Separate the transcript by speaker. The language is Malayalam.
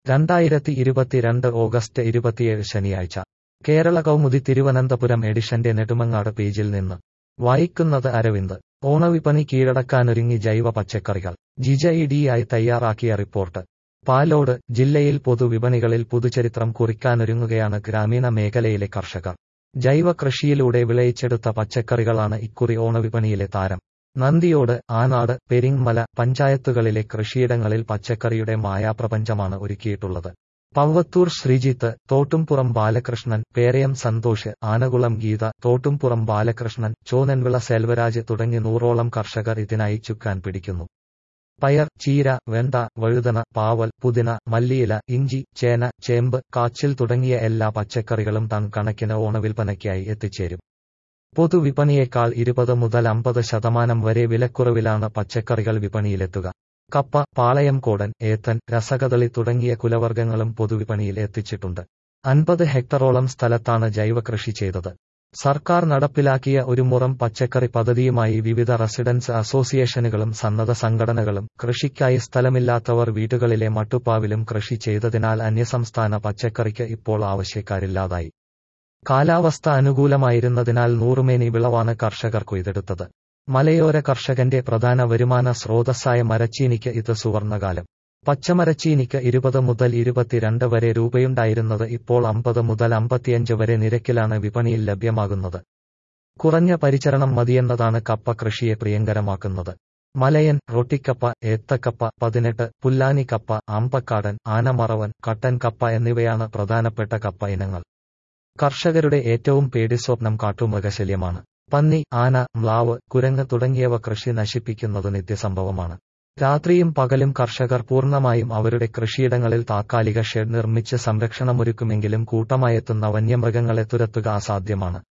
Speaker 1: 2022 ഓഗസ്റ്റ് 27 ശനിയാഴ്ച കേരള കൗമുദി തിരുവനന്തപുരം എഡിഷന്റെ നെടുമങ്ങാട് പേജിൽ നിന്ന് വായിക്കുന്നത് അരവിന്ദ്. ഓണവിപണി കീഴടക്കാനൊരുങ്ങി ജൈവ പച്ചക്കറികൾ. ജിജഇഡിയായി തയ്യാറാക്കിയ റിപ്പോർട്ട്. പാലോട് ജില്ലയിൽ പൊതുവിപണികളിൽ പുതുചരിത്രം കുറിക്കാനൊരുങ്ങുകയാണ് ഗ്രാമീണ മേഖലയിലെ കർഷകർ. ജൈവ കൃഷിയിലൂടെ വിളയിച്ചെടുത്ത പച്ചക്കറികളാണ് ഇക്കുറി ഓണവിപണിയിലെ താരം. നന്ദിയോട്, ആനാട്, പെരിങ്ങമല പഞ്ചായത്തുകളിലെ കൃഷിയിടങ്ങളിൽ പച്ചക്കറിയുടെ മായാപ്രപഞ്ചമാണ് ഒരുക്കിയിട്ടുള്ളത്. പവ്വത്തൂർ ശ്രീജിത്ത്, തോട്ടുംപുറം ബാലകൃഷ്ണൻ, പേരയം സന്തോഷ്, ആനകുളം ഗീത, തോട്ടുംപുറം ബാലകൃഷ്ണൻ, ചോനൻവിള സെൽവരാജ് തുടങ്ങി 100ഓളം കർഷകർ ഇതിനായി ചുക്കാൻ പിടിക്കുന്നു. പയർ, ചീര, വെണ്ട, വഴുതന, പാവൽ, പുതിന, മല്ലിയില, ഇഞ്ചി, ചേന, ചേമ്പ്, കാച്ചിൽ തുടങ്ങിയ എല്ലാ പച്ചക്കറികളും ടൺ കണക്കിന് ഓണവിൽപ്പനയ്ക്കായി എത്തിച്ചേരും. പൊതുവിപണിയേക്കാൾ 20 മുതൽ 50% വരെ വിലക്കുറവിലാണ് പച്ചക്കറികൾ വിപണിയിലെത്തുക. കപ്പ, പാളയംകോടൻ, ഏത്തൻ, രസകദളി തുടങ്ങിയ കുലവർഗ്ഗങ്ങളും പൊതുവിപണിയിൽ എത്തിച്ചിട്ടുണ്ട്. 50 ഹെക്ടറോളം സ്ഥലത്താണ് ജൈവകൃഷി ചെയ്തത്. സർക്കാർ നടപ്പിലാക്കിയ ഒരു മുറം പച്ചക്കറി പദ്ധതിയുമായി വിവിധ റെസിഡൻസ് അസോസിയേഷനുകളും സന്നദ്ധ സംഘടനകളും കൃഷിക്കായി സ്ഥലമില്ലാത്തവർ വീടുകളിലെ മട്ടുപ്പാവിലും കൃഷി ചെയ്തതിനാൽ അന്യസംസ്ഥാന പച്ചക്കറിക്ക് ഇപ്പോൾ ആവശ്യക്കാരില്ലാതായി. കാലാവസ്ഥ അനുകൂലമായിരുന്നതിനാൽ നൂറുമേനി വിളവാണ് കർഷകർ കൊയ്തെടുത്തത്. മലയോര കർഷകന്റെ പ്രധാന വരുമാന സ്രോതസ്സായ മരച്ചീനിക്ക് ഇത് സുവർണകാലം. പച്ചമരച്ചീനിക്ക് 20 മുതൽ 22 വരെ രൂപയുണ്ടായിരുന്നത് ഇപ്പോൾ 50 മുതൽ 55 വരെ നിരക്കിലാണ് വിപണിയിൽ ലഭ്യമാകുന്നത്. കുറഞ്ഞ പരിചരണം മതിയെന്നതാണ് കപ്പ കൃഷിയെ പ്രിയങ്കരമാക്കുന്നത്. മലയൻ, റൊട്ടിക്കപ്പ, ഏത്തക്കപ്പ, 18, പുല്ലാനി കപ്പ, ആമ്പക്കാടൻ, ആനമറവൻ, കട്ടൻ കപ്പ എന്നിവയാണ് പ്രധാനപ്പെട്ട കപ്പ ഇനങ്ങൾ. കർഷകരുടെ ഏറ്റവും പേടിസ്വപ്നം കാട്ടുമൃഗശല്യമാണ്. പന്നി, ആന, മ്ലാവ്, കുരങ്ങ് തുടങ്ങിയവ കൃഷി നശിപ്പിക്കുന്നത് നിത്യസംഭവമാണ്. രാത്രിയും പകലും കർഷകർ പൂർണ്ണമായും അവരുടെ കൃഷിയിടങ്ങളിൽ താത്കാലിക ഷെഡ് നിർമ്മിച്ച് സംരക്ഷണമൊരുക്കുമെങ്കിലും കൂട്ടമായെത്തുന്ന വന്യമൃഗങ്ങളെ തുരത്തുക അസാധ്യമാണ്.